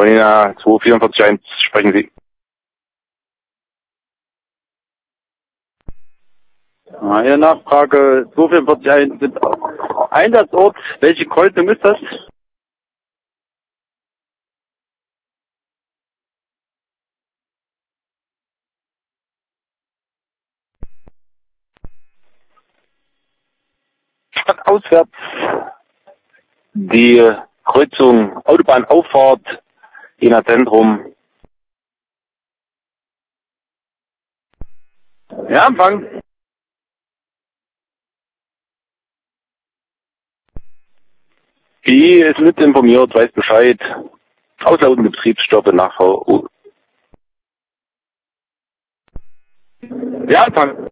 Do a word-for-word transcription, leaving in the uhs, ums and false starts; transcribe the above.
Polina zwei vier vier eins, sprechen Sie. Eine Nachfrage zwei vier vier eins sind Einsatzort. Welche Kreuzung ist das? Stadtauswärts. Die Kreuzung Autobahnauffahrt, Jena Zentrum. Ja, Empfang. Die ist mit informiert, weiß Bescheid. Auslautende Betriebsstoppe nach V U. Ja, Empfang.